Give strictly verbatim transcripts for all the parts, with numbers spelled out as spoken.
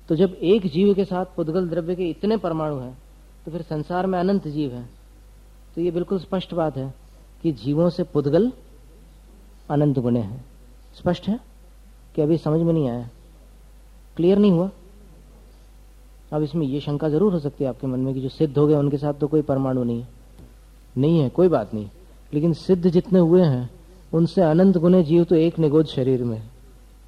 तो जब एक जीव के साथ पुद्गल द्रव्य के इतने परमाणु हैं तो फिर संसार में अनंत जीव हैं। तो ये बिल्कुल स्पष्ट बात है कि जीवों से पुद्गल अनंत गुणे हैं। स्पष्ट है कि अभी समझ में नहीं आया, क्लियर नहीं हुआ? अब इसमें ये शंका जरूर हो सकती है आपके मन में कि जो सिद्ध हो गए उनके साथ तो कोई परमाणु नहीं है। नहीं है, कोई बात नहीं, लेकिन सिद्ध जितने हुए हैं उनसे अनंत गुणे जीव तो एक निगोद शरीर में है।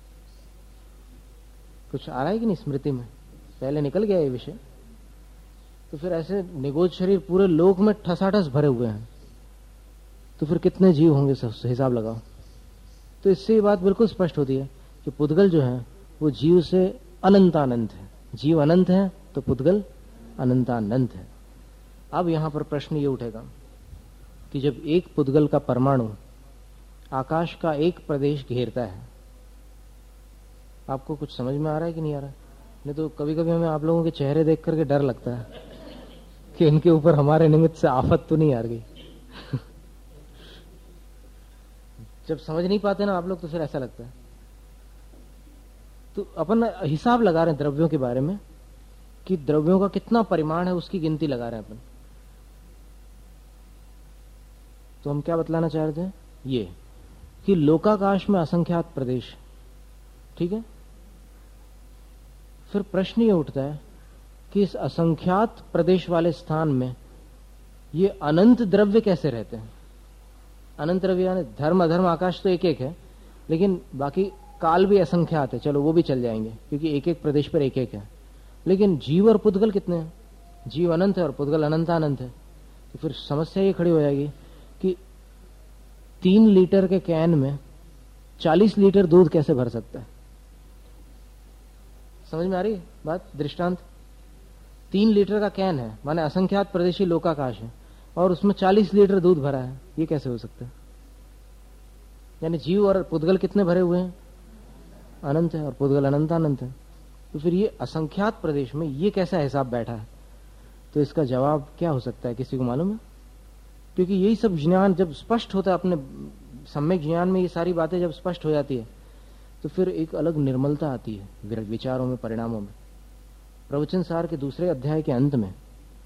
कुछ आ रहा है कि नहीं स्मृति में? पहले निकल गया ये विषय। तो फिर ऐसे निगोद शरीर पूरे लोक में ठसाठस भरे हुए हैं, तो फिर कितने जीव होंगे, सब हिसाब लगाओ। तो इससे ये बात बिल्कुल स्पष्ट होती है कि पुद्गल जो है वो जीव से अनंतानंत है। जीव अनंत है तो पुद्गल अनंतानंत है। अब यहां पर प्रश्न ये उठेगा कि जब एक पुद्गल का परमाणु आकाश का एक प्रदेश घेरता है, आपको कुछ समझ में आ रहा है कि नहीं आ रहा है? नहीं तो कभी कभी हमें आप लोगों के चेहरे देख करके डर लगता है कि इनके ऊपर हमारे निमित्त से आफत तो नहीं आ गई। जब समझ नहीं पाते ना आप लोग तो फिर ऐसा लगता है। तो अपन हिसाब लगा रहे हैं द्रव्यों के बारे में कि द्रव्यों का कितना परिमाण है, उसकी गिनती लगा रहे हैं अपन। तो हम क्या बतलाना चाह रहे थे? ये कि लोकाकाश में असंख्यात प्रदेश, ठीक है। फिर प्रश्न ये उठता है कि इस असंख्यात प्रदेश वाले स्थान में ये अनंत द्रव्य कैसे रहते हैं? अनंत द्रव्य यानी धर्म अधर्म आकाश तो एक एक है, लेकिन बाकी काल भी असंख्यात है। चलो वो भी चल जाएंगे क्योंकि एक एक प्रदेश पर एक एक है। लेकिन जीव और पुद्गल कितने हैं? जीव अनंत है और पुद्गल अनंत अनंत है। तो फिर समस्या ये खड़ी हो जाएगी कि तीन लीटर के कैन में चालीस लीटर दूध कैसे भर सकता है? समझ में आ रही है बात? दृष्टांत, तीन लीटर का कैन है, माने असंख्यात प्रदेशी लोकाकाश है, और उसमें चालीस लीटर दूध भरा है। ये कैसे हो सकता है? यानी जीव और पुद्गल कितने भरे हुए हैं? अनंत है और पुद्गल अनंत अनंत है। तो फिर ये असंख्यात प्रदेश में ये कैसा हिसाब बैठा है? तो इसका जवाब क्या हो सकता है, किसी को मालूम है? क्योंकि यही सब ज्ञान जब स्पष्ट होता है, अपने सम्यक ज्ञान में ये सारी बातें जब स्पष्ट हो जाती है तो फिर एक अलग निर्मलता आती है विचारों में, परिणामों में। प्रवचन सार के दूसरे अध्याय के अंत में,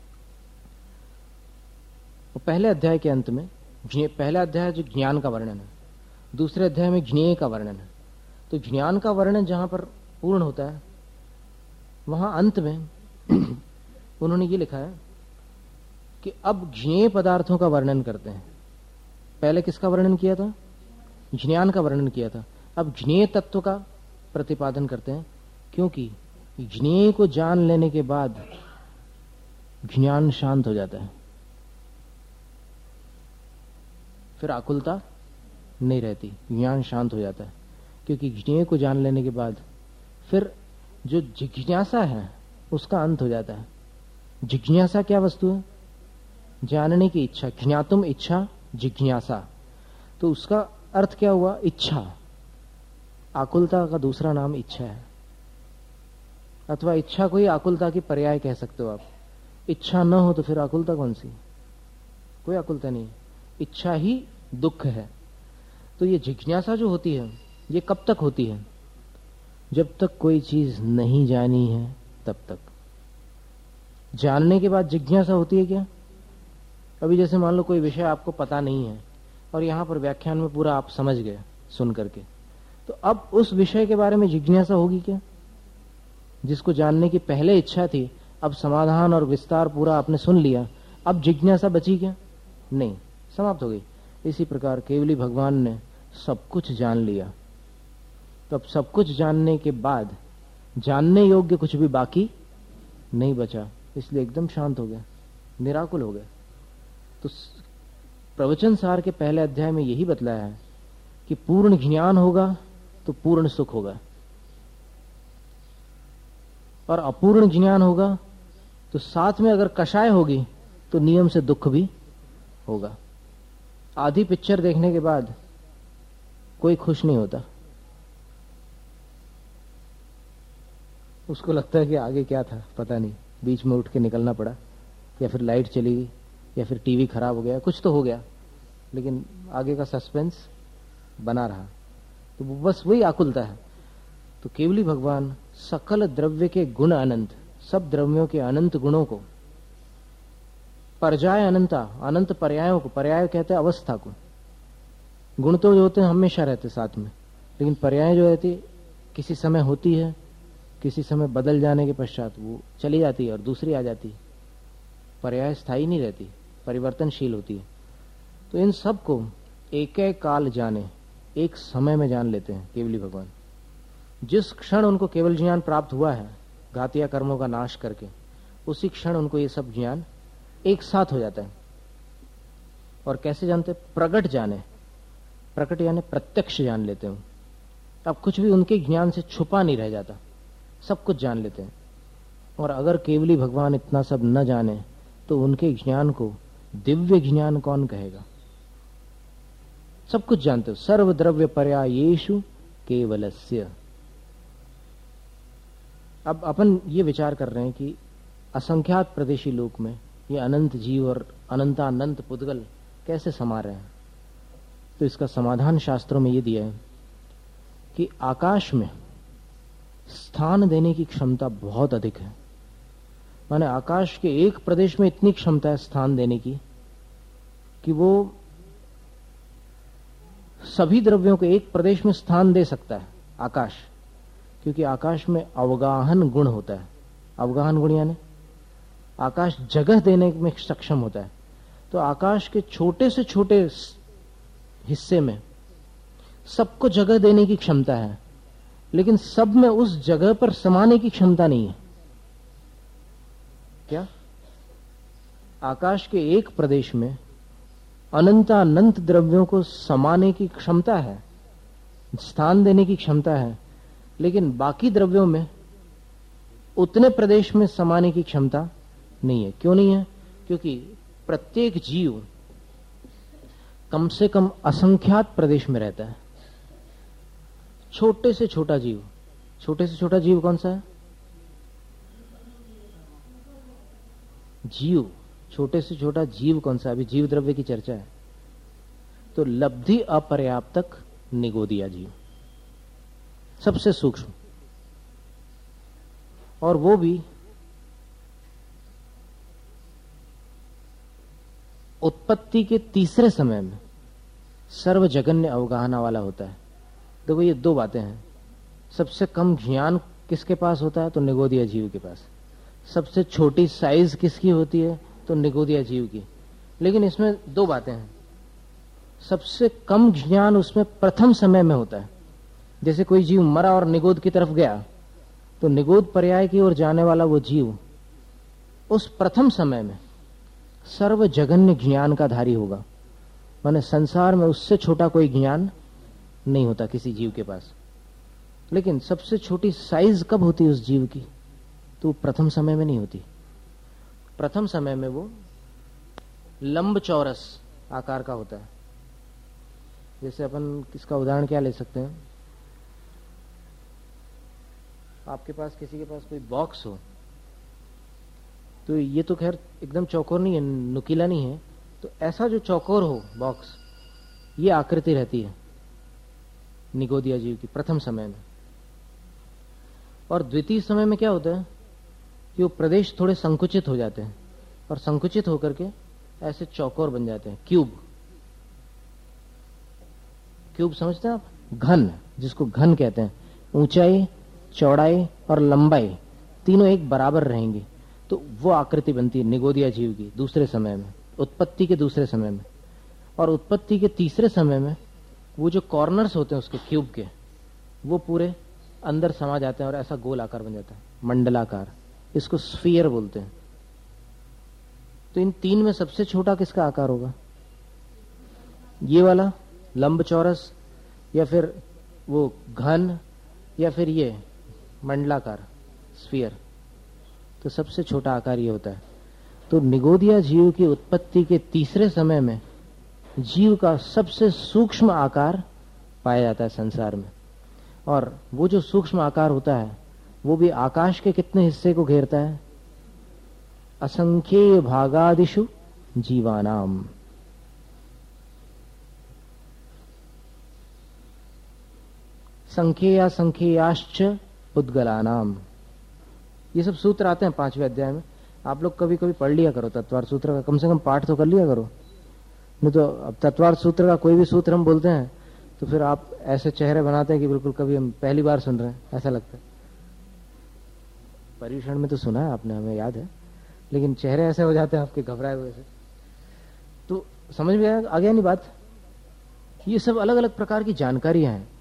पहले अध्याय के अंत में, पहला अध्याय जो ज्ञान का वर्णन है, दूसरे अध्याय में ज्ञेय का वर्णन है। तो ज्ञान का वर्णन जहां पर पूर्ण होता है वहां अंत में उन्होंने ये लिखा है कि अब ज्ञेय पदार्थों का वर्णन करते हैं। पहले किसका वर्णन किया था? ज्ञान का वर्णन किया था। अब ज्ञेय तत्व का प्रतिपादन करते हैं, क्योंकि ज्ञेय को जान लेने के बाद ज्ञान शांत हो जाता है, फिर आकुलता नहीं रहती, ज्ञान शांत हो जाता है। क्योंकि ज्ञेय को जान लेने के बाद फिर जो जिज्ञासा है उसका अंत हो जाता है। जिज्ञासा क्या वस्तु है? जानने की इच्छा, ज्ञातुम इच्छा जिज्ञासा। तो उसका अर्थ क्या हुआ? इच्छा। आकुलता का दूसरा नाम इच्छा है, अथवा इच्छा को ही आकुलता की पर्याय कह सकते हो आप। इच्छा न हो तो फिर आकुलता कौन सी? कोई आकुलता नहीं, इच्छा ही दुख है। तो ये जिज्ञासा जो होती है ये कब तक होती है? जब तक कोई चीज नहीं जानी है तब तक। जानने के बाद जिज्ञासा होती है क्या? अभी जैसे मान लो कोई विषय आपको पता नहीं है और यहां पर व्याख्यान में पूरा आप समझ गए सुन करके, तो अब उस विषय के बारे में जिज्ञासा होगी क्या? जिसको जानने की पहले इच्छा थी, अब समाधान और विस्तार पूरा आपने सुन लिया, अब जिज्ञासा बची क्या? नहीं, समाप्त हो गई। इसी प्रकार केवली भगवान ने सब कुछ जान लिया, तो अब सब कुछ जानने के बाद जानने योग्य कुछ भी बाकी नहीं बचा, इसलिए एकदम शांत हो गया, निराकुल हो गया। तो प्रवचन सार के पहले अध्याय में यही बतलाया है कि पूर्ण ज्ञान होगा तो पूर्ण सुख होगा, और अपूर्ण ज्ञान होगा तो साथ में अगर कषाय होगी तो नियम से दुख भी होगा। आधी पिक्चर देखने के बाद कोई खुश नहीं होता, उसको लगता है कि आगे क्या था पता नहीं, बीच में उठ के निकलना पड़ा, या फिर लाइट चली गई, या फिर टीवी खराब हो गया, कुछ तो हो गया, लेकिन आगे का सस्पेंस बना रहा। तो बस वही आकुलता है। तो केवली भगवान सकल द्रव्य के गुण अनंत, सब द्रव्यों के अनंत गुणों को, पर्याय अनंता, अनंत पर्यायों को, पर्याय कहते हैं अवस्था को। गुण तो जो होते हैं हमेशा रहते साथ में, लेकिन पर्याय जो रहती किसी समय होती है, किसी समय बदल जाने के पश्चात वो चली जाती है और दूसरी आ जाती है। पर्याय स्थायी नहीं रहती, परिवर्तनशील होती है। तो इन सब को एक एक काल जाने, एक समय में जान लेते हैं केवली भगवान। जिस क्षण उनको केवल ज्ञान प्राप्त हुआ है घातिया कर्मों का नाश करके, उसी क्षण उनको ये सब ज्ञान एक साथ हो जाता है। और कैसे जानते? प्रकट जाने, प्रकट यानी प्रत्यक्ष जान लेते हैं। अब कुछ भी उनके ज्ञान से छुपा नहीं रह जाता, सब कुछ जान लेते हैं। और अगर केवली भगवान इतना सब न जाने तो उनके ज्ञान को दिव्य ज्ञान कौन कहेगा? सब कुछ जानते हो। सर्व द्रव्य पर्यायेषु केवलस्य। अब अपन ये विचार कर रहे हैं कि असंख्यात प्रदेशी लोक में ये अनंत जीव और अनंतानंत पुद्गल कैसे समा रहे हैं। तो इसका समाधान शास्त्रों में ये दिया है कि आकाश में स्थान देने की क्षमता बहुत अधिक है। माने आकाश के एक प्रदेश में इतनी क्षमता है स्थान देने की कि वो सभी द्रव्यों को एक प्रदेश में स्थान दे सकता है आकाश, क्योंकि आकाश में अवगाहन गुण होता है। अवगाहन गुण यानी आकाश जगह देने में सक्षम होता है। तो आकाश के छोटे से छोटे हिस्से में सबको जगह देने की क्षमता है, लेकिन सब में उस जगह पर समाने की क्षमता नहीं है। क्या? आकाश के एक प्रदेश में अनंतानंत द्रव्यों को समाने की क्षमता है, स्थान देने की क्षमता है, लेकिन बाकी द्रव्यों में उतने प्रदेश में समाने की क्षमता नहीं है। क्यों नहीं है? क्योंकि प्रत्येक जीव कम से कम असंख्यात प्रदेश में रहता है। छोटे से छोटा जीव, छोटे से छोटा जीव कौन सा है? जीव, छोटे से छोटा जीव कौन सा? अभी जीव द्रव्य की चर्चा है। तो लब्धि अपर्याप्तक निगोदिया जीव सबसे सूक्ष्म, और वो भी उत्पत्ति के तीसरे समय में सर्वजगन्य अवगाहना वाला होता है। देखो ये दो बातें हैं। सबसे कम ज्ञान किसके पास होता है? तो निगोदिया जीव के पास। सबसे छोटी साइज किसकी होती है? तो निगोदिया जीव की। लेकिन इसमें दो बातें हैं। सबसे कम ज्ञान उसमें प्रथम समय में होता है। जैसे कोई जीव मरा और निगोद की तरफ गया, तो निगोद पर्याय की ओर जाने वाला वो जीव उस प्रथम समय में सर्वजगन्य ज्ञान का धारी होगा। माने संसार में उससे छोटा कोई ज्ञान नहीं होता किसी जीव के पास। लेकिन सबसे छोटी साइज कब होती है उस जीव की? तो प्रथम समय में नहीं होती। प्रथम समय में वो लंब चौरस आकार का होता है। जैसे अपन इसका उदाहरण क्या ले सकते हैं? आपके पास, किसी के पास कोई बॉक्स हो, तो ये तो खैर एकदम चौकोर नहीं है, नुकीला नहीं है, तो ऐसा जो चौकोर हो बॉक्स, ये आकृति रहती है निगोदिया जीव की प्रथम समय में। और द्वितीय समय में क्या होता है कि वो प्रदेश थोड़े संकुचित हो जाते हैं, और संकुचित होकर के ऐसे चौकोर बन जाते हैं, क्यूब। क्यूब समझते हैं आप? घन, जिसको घन कहते हैं। ऊंचाई, चौड़ाई और लंबाई तीनों एक बराबर रहेंगी, तो वो आकृति बनती है निगोदिया जीव की दूसरे समय में, उत्पत्ति के दूसरे समय में। और उत्पत्ति के तीसरे समय में वो जो कॉर्नर्स होते हैं उसके क्यूब के, वो पूरे अंदर समा जाते हैं और ऐसा गोल आकार बन जाता है, मंडलाकार। इसको स्फीयर बोलते हैं। तो इन तीन में सबसे छोटा किसका आकार होगा? ये वाला लंब चौरस, या फिर वो घन, या फिर ये मंडलाकार स्फीयर। तो सबसे छोटा आकार ये होता है। तो निगोदिया जीव की उत्पत्ति के तीसरे समय में जीव का सबसे सूक्ष्म आकार पाया जाता है संसार में। और वो जो सूक्ष्म आकार होता है वो भी आकाश के कितने हिस्से को घेरता है? असंख्येय भागादिषु जीवानाम। संख्येया संख्येयाश्च पुद्गलानाम। ये सब सूत्र आते हैं पांचवें अध्याय में। आप लोग कभी कभी पढ़ लिया करो तत्वार्थ सूत्र का, कम से कम पाठ तो कर लिया करो। नहीं तो अब तत्वार्थ सूत्र का कोई भी सूत्र हम बोलते हैं तो फिर आप ऐसे चेहरे बनाते हैं कि बिल्कुल कभी हम पहली बार सुन रहे हैं ऐसा लगता है। परीक्षण में तो सुना है आपने, हमें याद है, लेकिन चेहरे ऐसे हो जाते हैं आपके घबराए हुए से। तो समझ में आ गया नहीं बात? ये सब अलग अलग प्रकार की जानकारियां हैं।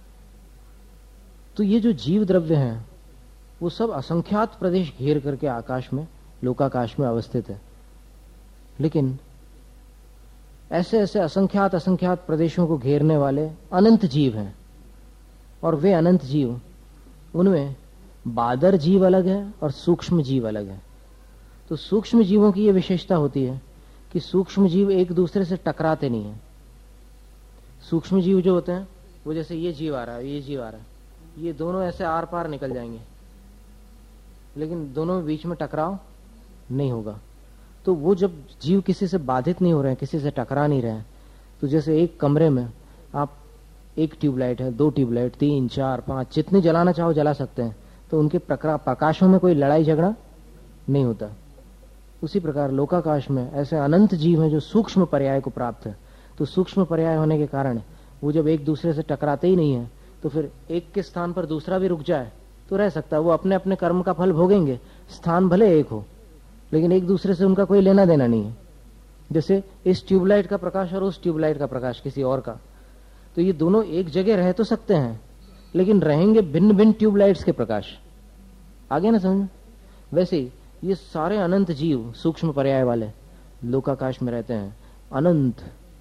तो ये जो जीव द्रव्य हैं वो सब असंख्यात प्रदेश घेर करके आकाश में, लोकाकाश में अवस्थित है। लेकिन ऐसे ऐसे असंख्यात असंख्यात प्रदेशों को घेरने वाले अनंत जीव हैं, और वे अनंत जीव, उनमें बादर जीव अलग है और सूक्ष्म जीव अलग है। तो सूक्ष्म जीवों की यह विशेषता होती है कि सूक्ष्म जीव एक दूसरे से टकराते नहीं है। सूक्ष्म जीव जो होते हैं वो जैसे ये जीव आ रहा है, ये जीव आ रहा है, ये दोनों ऐसे आर पार निकल जाएंगे, लेकिन दोनों बीच में टकराव नहीं होगा। तो वो जब जीव किसी से बाधित नहीं हो रहे हैं, किसी से टकरा नहीं रहे हैं, तो जैसे एक कमरे में आप एक ट्यूबलाइट है, दो ट्यूबलाइट, तीन, चार, पांच, जितनी जलाना चाहो जला सकते हैं, तो उनके प्रकाशों में कोई लड़ाई झगड़ा नहीं होता। उसी प्रकार लोकाकाश में ऐसे अनंत जीव हैं जो सूक्ष्म पर्याय को प्राप्त है। तो सूक्ष्म पर्याय होने के कारण वो जब एक दूसरे से टकराते ही नहीं है, तो फिर एक के स्थान पर दूसरा भी रुक जाए तो रह सकता है। वो अपने अपने कर्म का फल भोगेंगे, स्थान भले एक हो, लेकिन एक दूसरे से उनका कोई लेना देना नहीं है। जैसे इस ट्यूबलाइट का प्रकाश और उस ट्यूबलाइट का प्रकाश किसी और का, तो ये दोनों एक जगह रह तो सकते हैं, लेकिन रहेंगे भिन्न भिन्न ट्यूबलाइट्स के प्रकाश। आगे ना समझ? वैसे ही ये सारे अनंत जीव सूक्ष्म पर्याय वाले लोकाकाश में रहते हैं। अनंत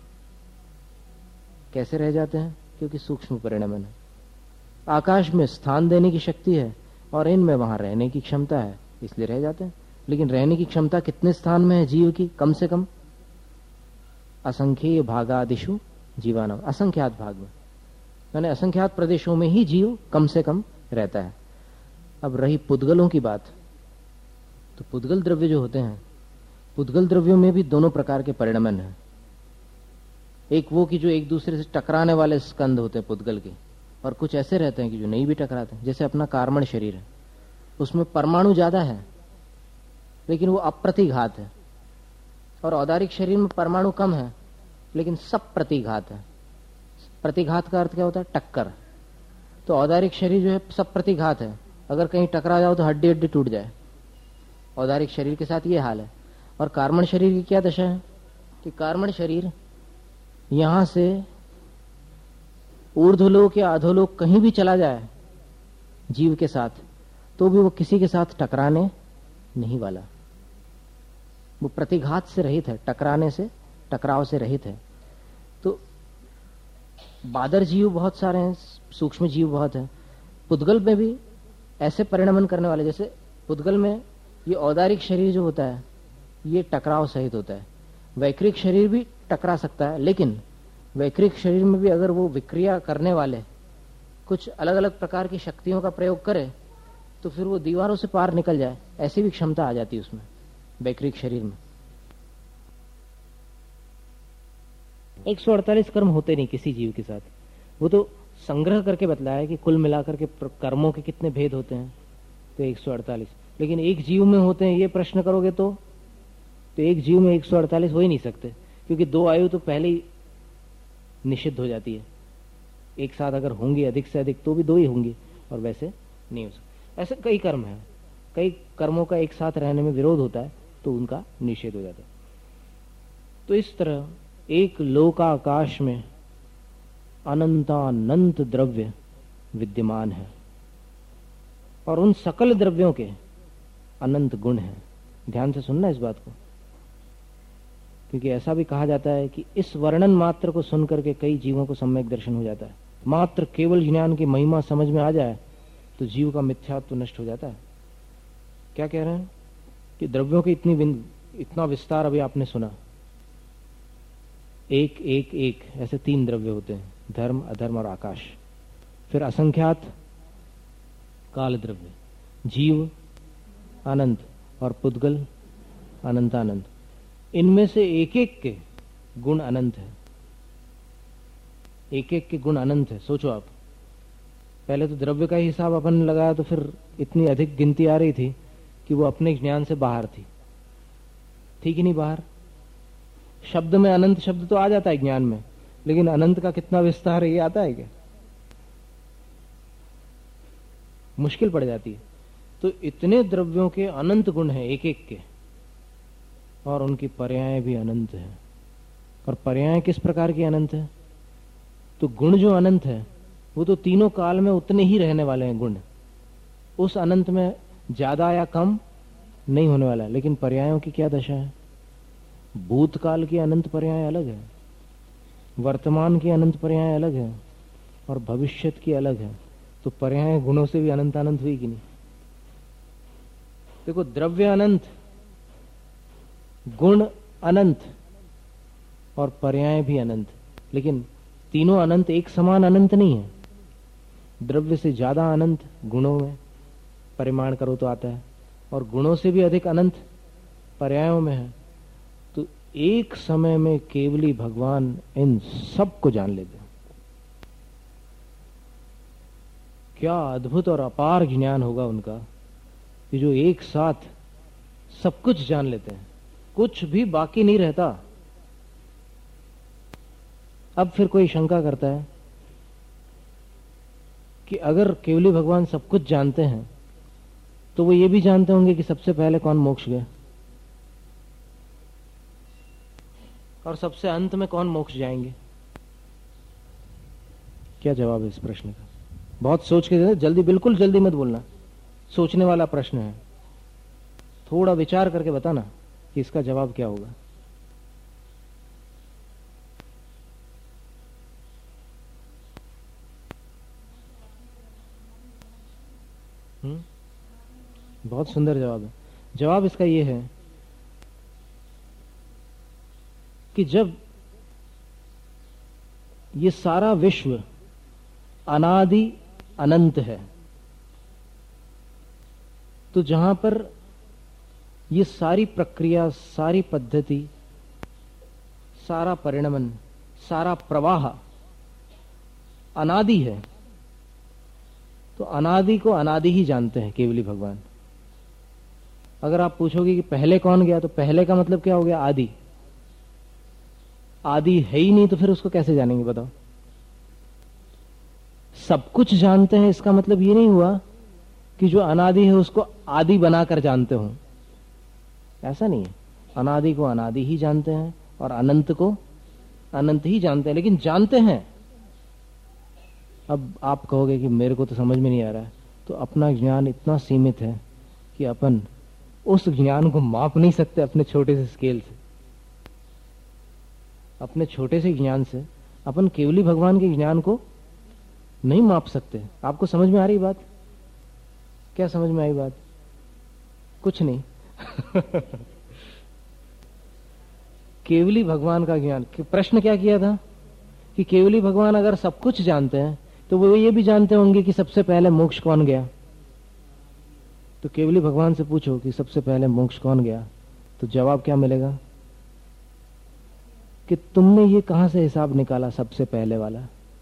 कैसे रह जाते हैं? क्योंकि सूक्ष्म परिणमन है। आकाश में स्थान देने की शक्ति है और इनमें वहां रहने की क्षमता है, इसलिए रह जाते हैं। लेकिन रहने की क्षमता कितने स्थान में है जीव की? कम से कम असंख्य भागादिशु जीवानाम, असंख्यात भाग में, यानी असंख्यात प्रदेशों में ही जीव कम से कम रहता है। अब रही पुद्गलों की बात, तो पुद्गल द्रव्य जो होते हैं, पुद्गल द्रव्यों में भी दोनों प्रकार के परिणमन है। एक वो कि जो एक दूसरे से टकराने वाले स्कंद होते हैं पुद्गल के, और कुछ ऐसे रहते हैं कि जो नहीं भी टकराते। जैसे अपना कार्मण शरीर है, उसमें परमाणु ज्यादा है लेकिन वो अप्रतिघात है, और औदारिक शरीर में परमाणु कम है लेकिन सब प्रतिघात है। प्रतिघात का अर्थ क्या होता है? टक्कर। तो औदारिक शरीर जो है सब प्रतिघात है, अगर कहीं टकरा जाओ तो हड्डी हड्डी टूट जाए। औदारिक शरीर के साथ ये हाल है। और कार्मण शरीर की क्या दशा है कि कार्मण शरीर यहां से ऊर्ध्वलोक या अधोलोक कहीं भी चला जाए जीव के साथ, तो भी वो किसी के साथ टकराने नहीं वाला। वो प्रतिघात से रहित है, टकराने से, टकराव से रहित है। तो बादर जीव बहुत सारे हैं, सूक्ष्म जीव बहुत हैं। पुद्गल में भी ऐसे परिणमन करने वाले, जैसे पुद्गल में ये औदारिक शरीर जो होता है ये टकराव सहित होता है। वैक्रिक शरीर भी टकरा सकता है, लेकिन वैक्रिक शरीर में भी अगर वो विक्रिया करने वाले कुछ अलग अलग प्रकार की शक्तियों का प्रयोग करे तो फिर वो दीवारों से पार निकल जाए, ऐसी भी क्षमता आ जाती है उसमें, वैक्रिक शरीर में। एक सौ अड़तालीस कर्म होते नहीं किसी जीव के साथ। वो तो संग्रह करके बतलाया है कि कुल मिलाकर के कर्मों के कितने भेद होते हैं, तो एक सौ अड़तालीस। लेकिन एक जीव में होते हैं, ये प्रश्न करोगे तो तो एक जीव में एक सौ अड़तालीस हो ही नहीं सकते, क्योंकि दो आयु तो पहले ही निषिद्ध हो जाती है। एक साथ अगर होंगी अधिक से अधिक तो भी दो ही होंगी, और वैसे नहीं हो सकते। ऐसे कई कर्म हैं, कई कर्मों का एक साथ रहने में विरोध होता है तो उनका निषेध हो जाता है। तो इस तरह एक लोकाकाश में अनंतानंत द्रव्य विद्यमान है, और उन सकल द्रव्यों के अनंत गुण हैं। ध्यान से सुनना इस बात को, क्योंकि ऐसा भी कहा जाता है कि इस वर्णन मात्र को सुनकर के कई जीवों को सम्यक दर्शन हो जाता है। मात्र केवल ज्ञान की महिमा समझ में आ जाए तो जीव का मिथ्यात्व तो नष्ट हो जाता है। क्या कह रहे हैं कि द्रव्यों की इतनी इतना विस्तार अभी आपने सुना, एक एक एक ऐसे तीन द्रव्य होते हैं, धर्म, अधर्म और आकाश। फिर असंख्यात काल द्रव्य, जीव अनंत और पुद्गल अनंतानंत। इनमें से एक एक के गुण अनंत है, एक एक के गुण अनंत है। सोचो आप, पहले तो द्रव्य का ही हिसाब अपन लगाया तो फिर इतनी अधिक गिनती आ रही थी कि वो अपने ज्ञान से बाहर थी। ठीक ही नहीं बाहर। शब्द में अनंत शब्द तो आ जाता है ज्ञान में, लेकिन अनंत का कितना विस्तार है ये आता है क्या? मुश्किल पड़ जाती है। तो इतने द्रव्यों के अनंत गुण हैं एक एक के, और उनकी पर्याय भी अनंत है। और पर्याय किस प्रकार की अनंत है? तो गुण जो अनंत है वो तो तीनों काल में उतने ही रहने वाले हैं गुण। उस अनंत में ज्यादा या कम नहीं होने वाला है। लेकिन पर्यायों की क्या दशा है? भूतकाल की अनंत पर्याय अलग है, वर्तमान की अनंत पर्याय अलग है, और भविष्यत की अलग है। तो पर्याय गुणों से भी अनंत अनंत हुई कि नहीं? देखो, द्रव्य अनंत, गुण अनंत और पर्याय भी अनंत, लेकिन तीनों अनंत एक समान अनंत नहीं है। द्रव्य से ज्यादा अनंत गुणों में परिमाण करो तो आता है, और गुणों से भी अधिक अनंत पर्यायों में है। तो एक समय में केवली भगवान इन सब को जान लेते हैं। क्या अद्भुत और अपार ज्ञान होगा उनका कि जो एक साथ सब कुछ जान लेते हैं, कुछ भी बाकी नहीं रहता। अब फिर कोई शंका करता है कि अगर केवली भगवान सब कुछ जानते हैं तो वो ये भी जानते होंगे कि सबसे पहले कौन मोक्ष गया और सबसे अंत में कौन मोक्ष जाएंगे। क्या जवाब है इस प्रश्न का? बहुत सोच के दे, जल्दी, बिल्कुल जल्दी मत बोलना। सोचने वाला प्रश्न है, थोड़ा विचार करके बताना कि इसका जवाब क्या होगा। हम्म बहुत सुंदर जवाब है। जवाब इसका यह है कि जब ये सारा विश्व अनादि अनंत है, तो जहां पर ये सारी प्रक्रिया, सारी पद्धति, सारा परिणमन, सारा प्रवाह अनादि है, तो अनादि को अनादि ही जानते हैं केवली भगवान। अगर आप पूछोगे कि पहले कौन गया, तो पहले का मतलब क्या हो गया? आदि। आदि है ही नहीं तो फिर उसको कैसे जानेंगे बताओ? सब कुछ जानते हैं इसका मतलब ये नहीं हुआ कि जो अनादि है उसको आदि बनाकर जानते हो, ऐसा नहीं है। अनादि को अनादि ही जानते हैं और अनंत को अनंत ही जानते हैं, लेकिन जानते हैं। अब आप कहोगे कि मेरे को तो समझ में नहीं आ रहा है, तो अपना ज्ञान इतना सीमित है कि अपन उस ज्ञान को माप नहीं सकते अपने छोटे से स्केल से। अपने छोटे से ज्ञान से अपन केवली भगवान के ज्ञान को नहीं माप सकते। आपको समझ में आ रही बात? क्या समझ में आई बात? कुछ नहीं। केवली भगवान का ज्ञान। प्रश्न क्या किया था कि केवली भगवान अगर सब कुछ जानते हैं तो वो ये भी जानते होंगे कि सबसे पहले मोक्ष कौन गया। तो केवली भगवान से पूछो कि सबसे पहले मोक्ष कौन गया, तो जवाब क्या मिलेगा कि तुमने ये कहां से हिसाब निकाला सबसे पहले वाला?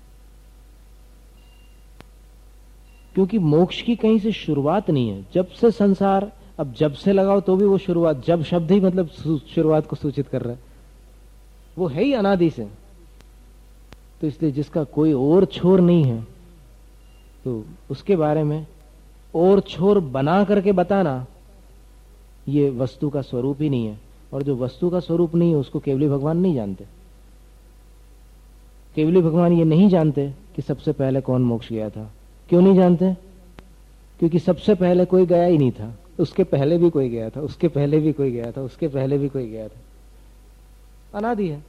क्योंकि मोक्ष की कहीं से शुरुआत नहीं है। जब से संसार, अब जब से लगाओ तो भी वो शुरुआत, जब शब्द ही मतलब शुरुआत को सूचित कर रहा है, वो है ही अनादि से। तो इसलिए जिसका कोई और छोर नहीं है, तो उसके बारे में और छोर बना करके बताना ये वस्तु का स्वरूप ही नहीं है। और जो वस्तु का स्वरूप नहीं है उसको केवली भगवान नहीं जानते। केवली भगवान ये नहीं जानते कि सबसे पहले कौन मोक्ष गया था। क्यों नहीं जानते? क्योंकि सबसे पहले कोई गया ही नहीं था, उसके पहले भी कोई गया था, उसके पहले भी कोई गया था, उसके पहले भी कोई गया था। अनादि है।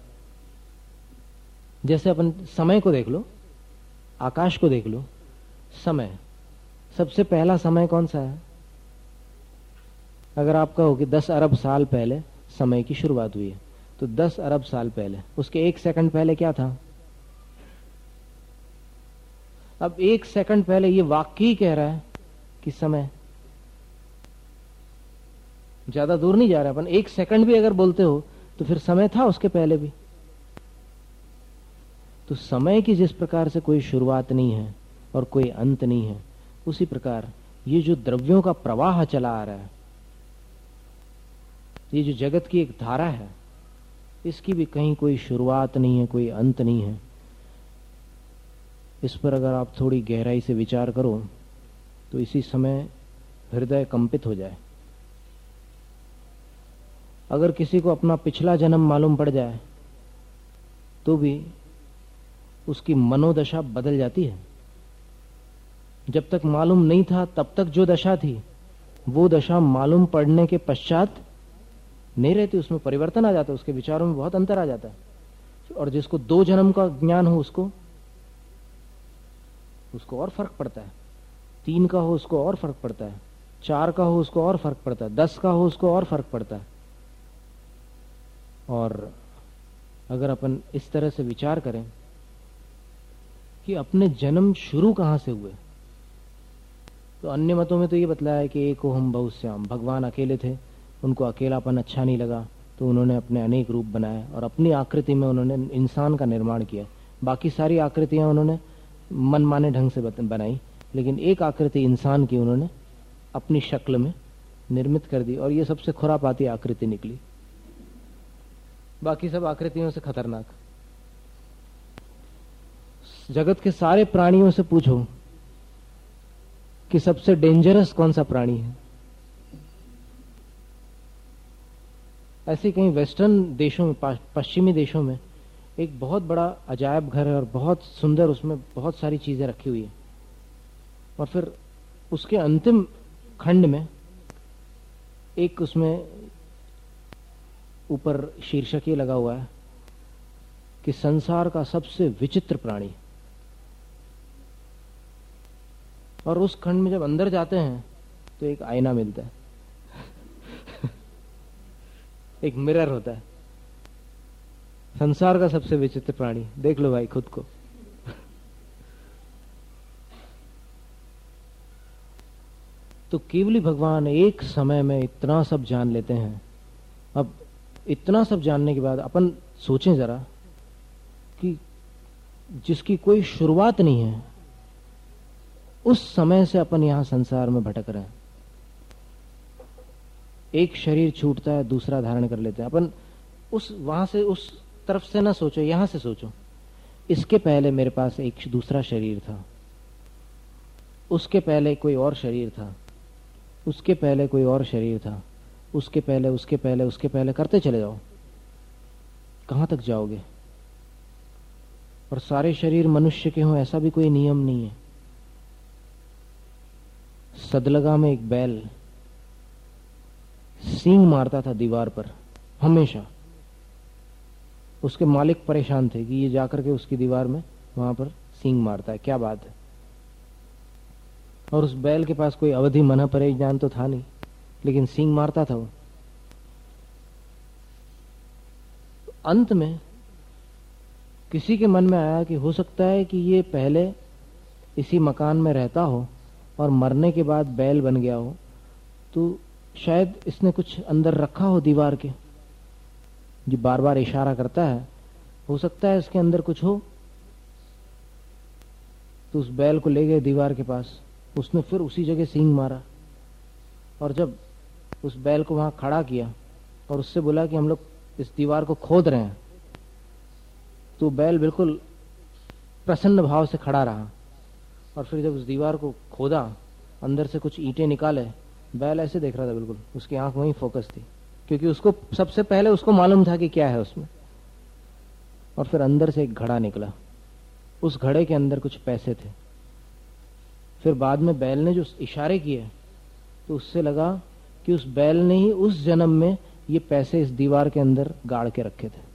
जैसे अपन समय को देख लो, आकाश को देख लो। समय, सबसे पहला समय कौन सा है? अगर आप कहो कि दस अरब साल पहले समय की शुरुआत हुई है, तो दस अरब साल पहले, उसके एक सेकंड पहले क्या था? अब एक सेकंड पहले ये वाक्य ही कह रहा है कि समय, ज्यादा दूर नहीं जा रहा अपन। एक सेकंड भी अगर बोलते हो तो फिर समय था उसके पहले भी। तो समय की जिस प्रकार से कोई शुरुआत नहीं है, और कोई अंत नहीं है, उसी प्रकार ये जो द्रव्यों का प्रवाह चला आ रहा है, ये जो जगत की एक धारा है, इसकी भी कहीं कोई शुरुआत नहीं है, कोई अंत नहीं है। इस पर अगर आप थोड़ी गहराई से विचार करो तो इसी समय हृदय कंपित हो जाए। अगर किसी को अपना पिछला जन्म मालूम पड़ जाए तो भी उसकी मनोदशा बदल जाती है। जब तक मालूम नहीं था तब तक जो दशा थी वो दशा मालूम पड़ने के पश्चात नहीं रहती, उसमें परिवर्तन आ जाता है, उसके विचारों में बहुत अंतर आ जाता है। और जिसको दो जन्म का ज्ञान हो उसको उसको और फर्क पड़ता है, तीन का हो उसको और फर्क पड़ता है, चार का हो उसको और फर्क पड़ता है, दस का हो उसको और फर्क पड़ता है। और अगर अपन इस तरह से विचार करें कि अपने जन्म शुरू कहां से हुए, तो अन्य मतों में तो ये बतलाया है कि एको हम बहुश्याम, भगवान अकेले थे, उनको अकेलापन अच्छा नहीं लगा तो उन्होंने अपने अनेक रूप बनाए और अपनी आकृति में उन्होंने इंसान का निर्माण किया। बाकी सारी आकृतियां उन्होंने मनमाने ढंग से बनाई, लेकिन एक आकृति इंसान की उन्होंने अपनी शक्ल में निर्मित कर दी, और ये सबसे खुरापाती आकृति निकली, बाकी सब आकृतियों से खतरनाक। जगत के सारे प्राणियों से पूछो कि सबसे डेंजरस कौन सा प्राणी है। ऐसे कहीं वेस्टर्न देशों में, पश्चिमी देशों में एक बहुत बड़ा अजायब घर है और बहुत सुंदर, उसमें बहुत सारी चीजें रखी हुई है। और फिर उसके अंतिम खंड में एक उसमें ऊपर शीर्षक ये लगा हुआ है कि संसार का सबसे विचित्र प्राणी। और उस खंड में जब अंदर जाते हैं तो एक आईना मिलता है एक मिरर होता है। संसार का सबसे विचित्र प्राणी, देख लो भाई खुद को। तो केवली भगवान एक समय में इतना सब जान लेते हैं। अब इतना सब जानने के बाद अपन सोचें जरा कि जिसकी कोई शुरुआत नहीं है, उस समय से अपन यहां संसार में भटक रहे हैं। एक शरीर छूटता है, दूसरा धारण कर लेते हैं अपन। उस वहां से उस तरफ से ना सोचो, यहां से सोचो। इसके पहले मेरे पास एक दूसरा शरीर था, उसके पहले कोई और शरीर था, उसके पहले कोई और शरीर था, उसके पहले उसके पहले उसके पहले करते चले जाओ, कहां तक जाओगे। और सारे शरीर मनुष्य के हों ऐसा भी कोई नियम नहीं है। सदलगा में एक बैल सींग मारता था दीवार पर हमेशा। उसके मालिक परेशान थे कि ये जाकर के उसकी दीवार में वहां पर सींग मारता है, क्या बात है। और उस बैल के पास कोई अवधि मना परेशान तो था नहीं, लेकिन सींग मारता था वो। अंत में किसी के मन में आया कि हो सकता है कि ये पहले इसी मकान में रहता हो और मरने के बाद बैल बन गया हो, तो शायद इसने कुछ अंदर रखा हो दीवार के, जो बार बार इशारा करता है, हो सकता है इसके अंदर कुछ हो। तो उस बैल को ले गए दीवार के पास, उसने फिर उसी जगह सींग मारा। और जब उस बैल को वहां खड़ा किया और उससे बोला कि हम लोग इस दीवार को खोद रहे हैं, तो बैल बिल्कुल प्रसन्न भाव से खड़ा रहा। और फिर जब उस दीवार को खोदा, अंदर से कुछ ईंटें निकाले, बैल ऐसे देख रहा था, बिल्कुल उसकी आंख वहीं फोकस थी, क्योंकि उसको सबसे पहले उसको मालूम था कि क्या है उसमें। और फिर अंदर से एक घड़ा निकला, उस घड़े के अंदर कुछ पैसे थे। फिर बाद में बैल ने जो इशारे किए, तो उससे लगा कि उस बैल ने ही उस जन्म में ये पैसे इस दीवार के अंदर गाड़ के रखे थे।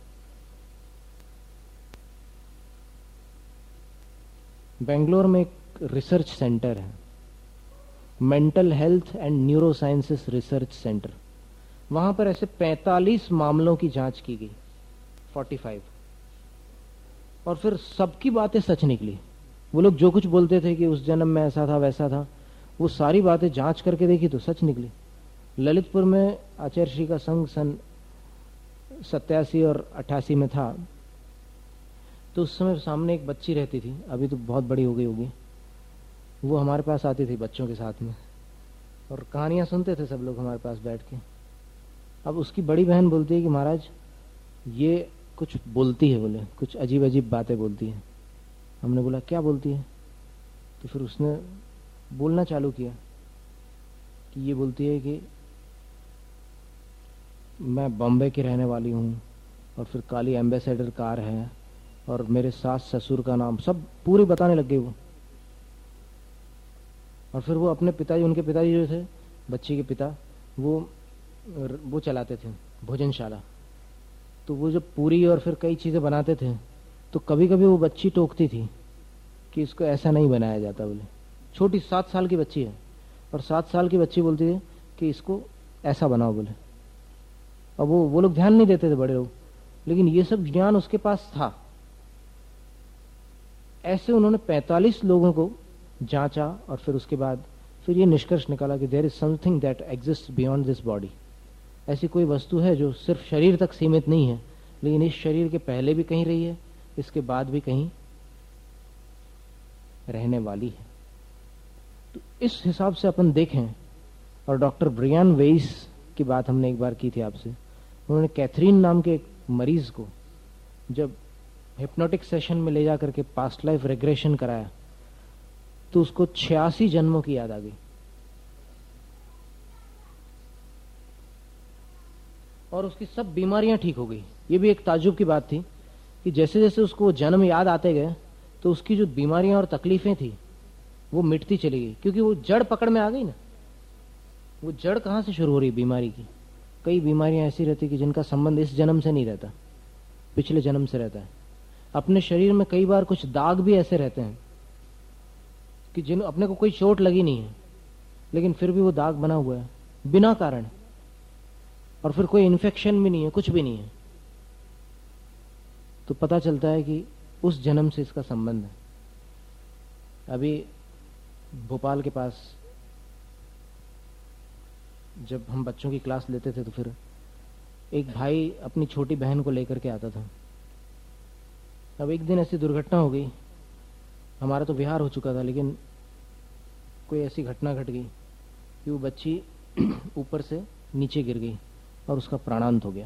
बेंगलोर में एक रिसर्च सेंटर है, mental health and neurosciences research centre. वहां पर ऐसे पैंतालीस मामलों की जांच की गई, पैंतालीस। और फिर सबकी बातें सच निकली। वो लोग जो कुछ बोलते थे कि उस जन्म में ऐसा था वैसा था, वो सारी बातें जांच करके देखी तो सच निकली। ललितपुर में आचार्य श्री का संघ सन सत्यासी और अट्ठासी में था, तो उस समय सामने एक बच्ची रहती थी, अभी तो बहुत बड़ी हो गई होगी। वो हमारे पास आती थी बच्चों के साथ में, और कहानियां सुनते थे सब लोग हमारे पास बैठ के। अब उसकी बड़ी बहन बोलती है कि महाराज ये कुछ बोलती है, बोले कुछ अजीब अजीब बातें बोलती है। हमने बोला क्या बोलती है? तो फिर उसने बोलना चालू किया कि ये बोलती है कि मैं बॉम्बे की रहने वाली हूँ, और फिर काली एम्बेसडर कार है, और मेरे सास ससुर का नाम, सब पूरी बताने लग गई वो। और फिर वो अपने पिताजी, उनके पिताजी जो थे, बच्ची के पिता, वो वो चलाते थे भोजनशाला। तो वो जब पूरी और फिर कई चीजें बनाते थे, तो कभी कभी वो बच्ची टोकती थी कि इसको ऐसा नहीं बनाया जाता। बोले छोटी सात साल की बच्ची है, और सात साल की बच्ची बोलती थी कि इसको ऐसा बनाओ। बोले अब वो वो लोग ध्यान नहीं देते थे बड़े लोग, लेकिन ये सब ज्ञान उसके पास था। ऐसे उन्होंने पैंतालीस लोगों को जांचा, और फिर उसके बाद फिर ये निष्कर्ष निकाला कि there is something that exist beyond this body. ऐसी कोई वस्तु है जो सिर्फ शरीर तक सीमित नहीं है, लेकिन इस शरीर के पहले भी कहीं रही है, इसके बाद भी कहीं रहने वाली है। तो इस हिसाब से अपन देखें, और डॉक्टर ब्रियान वेइस की बात हमने एक बार की थी आपसे। उन्होंने कैथरीन नाम के एक मरीज को जब हिप्नोटिक सेशन में ले जाकर के पास्ट लाइफ रिग्रेशन कराया, तो उसको छियासी जन्मों की याद आ गई। और उसकी सब बीमारियां ठीक हो गई। ये भी एक ताज्जुब की बात थी कि जैसे जैसे उसको जन्म याद आते गए, तो उसकी जो बीमारियां और तकलीफें थी वो मिटती चली गई, क्योंकि वो जड़ पकड़ में आ गई ना। वो जड़ कहां से शुरू हो रही बीमारी की? कई बीमारियां ऐसी रहती कि जिनका संबंध इस जन्म से नहीं रहता, पिछले जन्म से रहता है। अपने शरीर में कई बार कुछ दाग भी ऐसे रहते हैं कि जिन अपने को कोई चोट लगी नहीं है, लेकिन फिर भी वो दाग बना हुआ है बिना कारण, और फिर कोई इन्फेक्शन भी नहीं है, कुछ भी नहीं है। तो पता चलता है कि उस जन्म से इसका संबंध है। अभी भोपाल के पास जब हम बच्चों की क्लास लेते थे, तो फिर एक भाई अपनी छोटी बहन को लेकर के आता था। अब एक दिन ऐसी दुर्घटना हो गई, हमारा तो विहार हो चुका था, लेकिन कोई ऐसी घटना घट गई कि वो बच्ची ऊपर से नीचे गिर गई और उसका प्राणांत हो गया।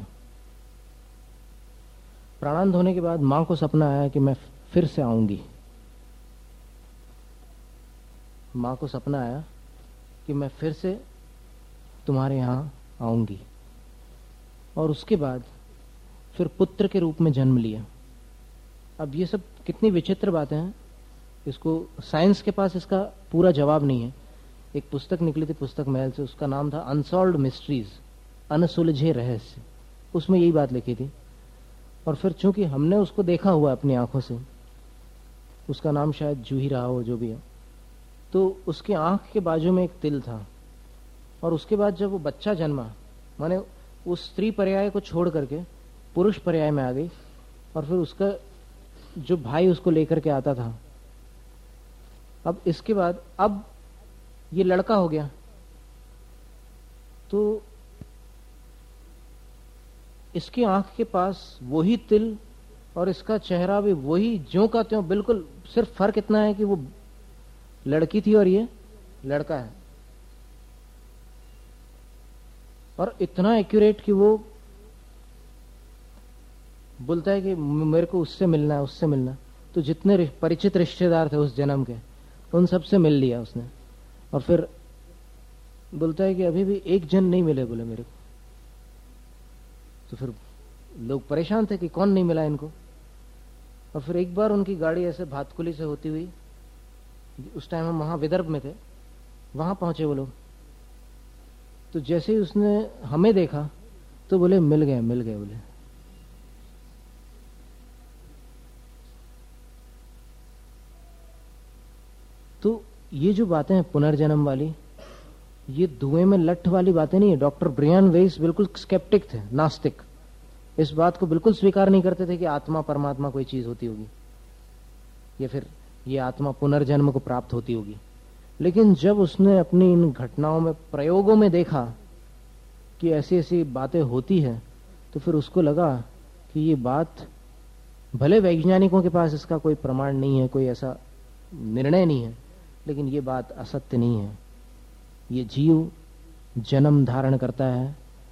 प्राणांत होने के बाद मां को सपना आया कि मैं फिर से आऊंगी। मां को सपना आया कि मैं फिर से तुम्हारे यहां आऊंगी, और उसके बाद फिर पुत्र के रूप में जन्म लिया। अब ये सब कितनी विचित्र बातें हैं, इसको साइंस के पास इसका पूरा जवाब नहीं है। एक पुस्तक निकली थी पुस्तक महल से, उसका नाम था अनसॉल्व्ड मिस्ट्रीज, अनसुलझे रहस्य। उसमें यही बात लिखी थी। और फिर चूंकि हमने उसको देखा हुआ अपनी आंखों से, उसका नाम शायद जूही रहा हो, जो भी है, तो उसकी आंख के बाजू में एक तिल था। और उसके बाद जब वो बच्चा जन्मा, माने उस स्त्री पर्याय को छोड़ करके पुरुष पर्याय में आ गई, और फिर उसका जो भाई उसको लेकर के आता था, अब इसके बाद अब ये लड़का हो गया। तो इसकी आंख के पास वही तिल और इसका चेहरा भी वही ज्यों का त्यों, बिल्कुल। सिर्फ फर्क इतना है कि वो लड़की थी और ये लड़का है। और इतना एक्यूरेट कि वो बोलता है कि मेरे को उससे मिलना है, उससे मिलना है। तो जितने परिचित रिश्तेदार थे उस जन्म के, उन सबसे मिल लिया उसने। और फिर बोलता है कि अभी भी एक जन नहीं मिले, बोले मेरे को। तो फिर लोग परेशान थे कि कौन नहीं मिला इनको। और फिर एक बार उनकी गाड़ी ऐसे भातकुली से होती हुई, उस टाइम हम वहां विदर्भ में थे, वहां पहुंचे वो लोग। तो जैसे ही उसने हमें देखा तो बोले मिल गए, मिल गए बोले। तो ये जो बातें हैं पुनर्जन्म वाली, ये धुएं में लठ वाली बातें नहीं है। डॉक्टर ब्रियान वेइस बिल्कुल स्केप्टिक थे, नास्तिक। इस बात को बिल्कुल स्वीकार नहीं करते थे कि आत्मा परमात्मा कोई चीज होती होगी, या फिर ये आत्मा पुनर्जन्म को प्राप्त होती होगी। लेकिन जब उसने अपनी इन घटनाओं में, प्रयोगों में देखा कि ऐसी ऐसी बातें होती है, तो फिर उसको लगा कि ये बात, भले वैज्ञानिकों के पास इसका कोई प्रमाण नहीं है, कोई ऐसा निर्णय नहीं है, लेकिन ये बात असत्य नहीं है। ये जीव जन्म धारण करता है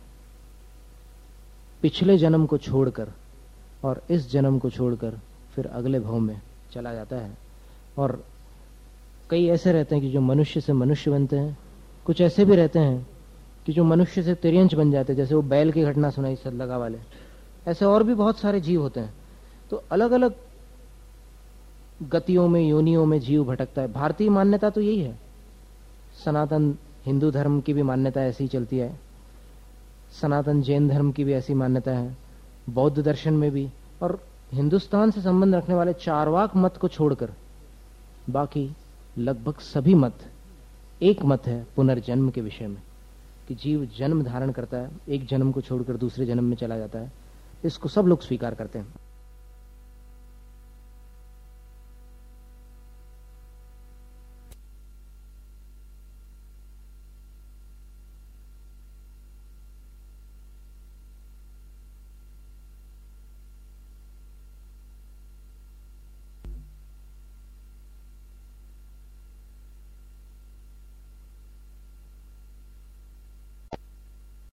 पिछले जन्म को छोड़कर, और इस जन्म को छोड़कर फिर अगले भव में चला जाता है। और कई ऐसे रहते हैं कि जो मनुष्य से मनुष्य बनते हैं, कुछ ऐसे भी रहते हैं कि जो मनुष्य से तिर्यंच बन जाते हैं, जैसे वो बैल की घटना सुनाई सदलगा वाले। ऐसे और भी बहुत सारे जीव होते हैं। तो अलग अलग गतियों में, योनियों में जीव भटकता है। भारतीय मान्यता तो यही है। सनातन हिंदू धर्म की भी मान्यता ऐसी ही चलती है, सनातन जैन धर्म की भी ऐसी मान्यता है, बौद्ध दर्शन में भी, और हिंदुस्तान से संबंध रखने वाले चारवाक मत को छोड़कर बाकी लगभग सभी मत एक मत है पुनर्जन्म के विषय में, कि जीव जन्म धारण करता है, एक जन्म को छोड़कर दूसरे जन्म में चला जाता है। इसको सब लोग स्वीकार करते हैं।